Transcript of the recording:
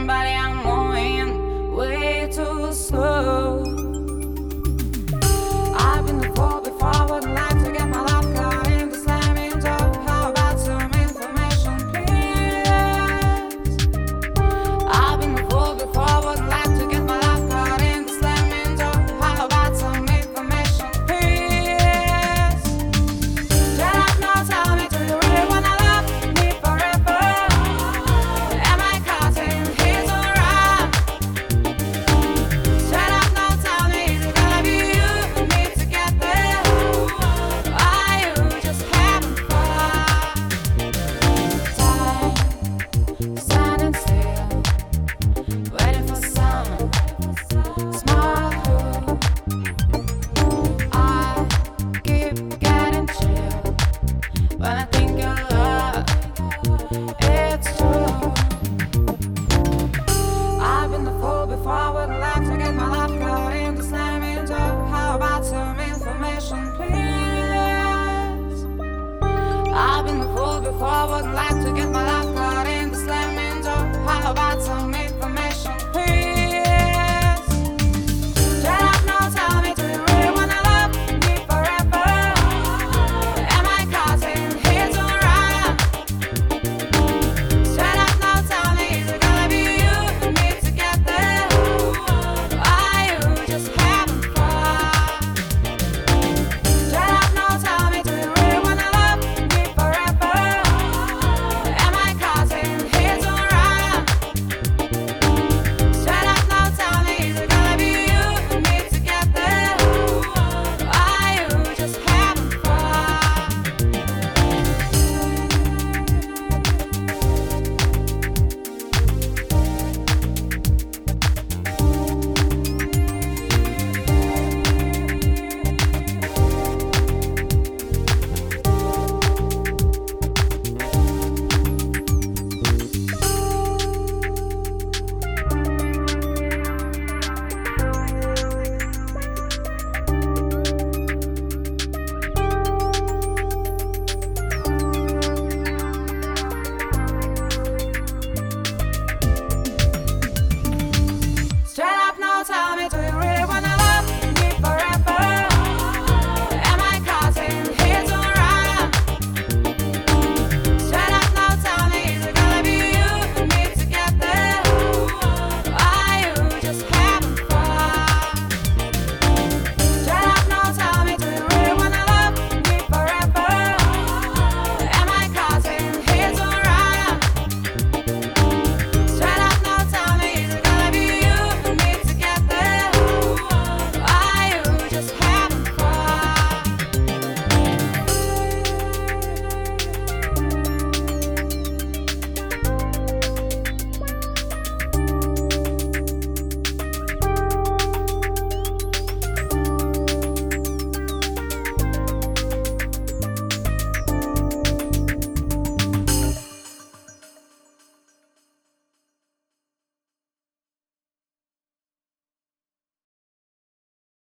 but I'm moving way too slow. I've been before, would like to get my life caught in the slamming door. How about some information, please? I've been before, would like to get my life caught in the slamming door. How about some information, please? Shut up now, tell me, do you really wanna love me forever? Am I caught in his or right? Shut up now, tell me, is it gonna be you and me together? Are you just having fun? Time, standing still, waiting for some small clue. I keep getting chill when I think your love, it's true. I've been the fool before, would like to get my life caught in the slamming door. How about some information, please? I've been the fool before, would like to get my life caught in the slamming door. How about some